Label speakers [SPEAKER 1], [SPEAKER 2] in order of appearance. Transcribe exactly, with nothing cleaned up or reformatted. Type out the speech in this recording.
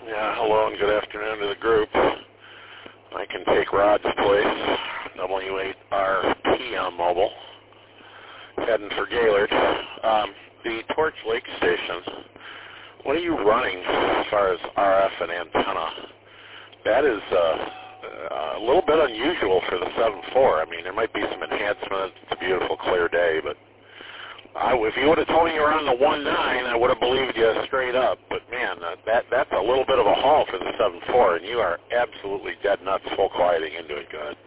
[SPEAKER 1] Yeah, hello and good afternoon to the group. I can take Rod's place, W eight R P on mobile, heading for Gaylord. Um, the Torch Lake Station, what are you running as far as R F and antenna? That is uh, a little bit unusual for the seven four. I mean, there might be some enhancements. It's a beautiful, clear day, but I, if you would have told me you were on the one nine, I would have believed you straight up. But, man, uh, that that's a little bit of a haul for the seven four, and you are absolutely dead nuts, full quieting, and doing good.